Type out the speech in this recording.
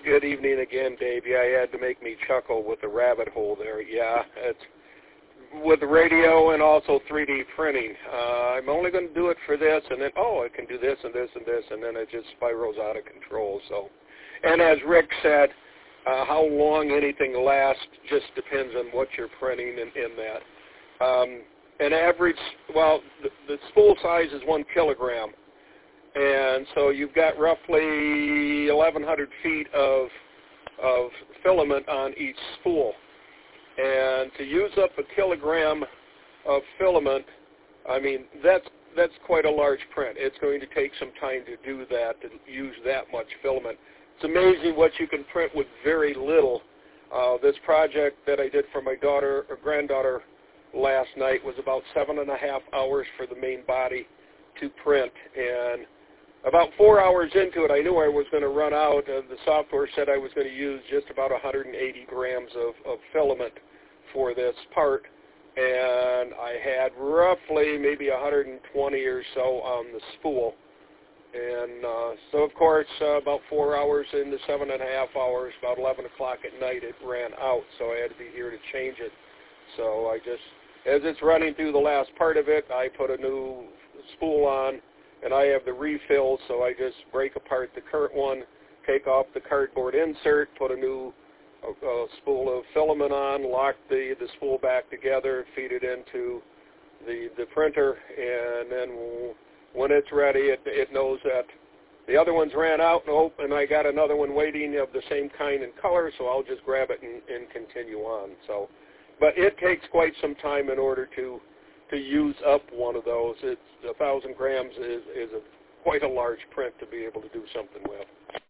Good evening again, Dave. Yeah, you had to make me chuckle with the rabbit hole there. Yeah, it's with the radio and also 3D printing. I'm only going to do it for this, and then, I can do this and this and this, and then it just spirals out of control. So, and as Rick said, how long anything lasts just depends on what you're printing in that. An average, the spool size is 1 kilogram. And so you've got roughly 1,100 feet of filament on each spool. And to use up a kilogram of filament, I mean, that's quite a large print. It's going to take some time to do that, to use that much filament. It's amazing what you can print with very little. This project that I did for my daughter or granddaughter last night was about 7.5 hours for the main body to print. And about 4 hours into it, I knew I was going to run out. The software said I was going to use just about 180 grams of filament for this part, and I had roughly maybe 120 or so on the spool. And so, of course, about 4 hours into 7.5 hours, about 11 o'clock at night, it ran out, so I had to be here to change it. So I just, as it's running through the last part of it, I put a new spool on, and I have the refill, so I just break apart the current one, take off the cardboard insert, put a new spool of filament on, lock the spool back together, feed it into the printer, and then when it's ready, it knows that the other ones ran out, and I got another one waiting of the same kind and color, so I'll just grab it and continue on. So, but it takes quite some time in order to use up one of those. It's 1,000 grams is quite a large print to be able to do something with.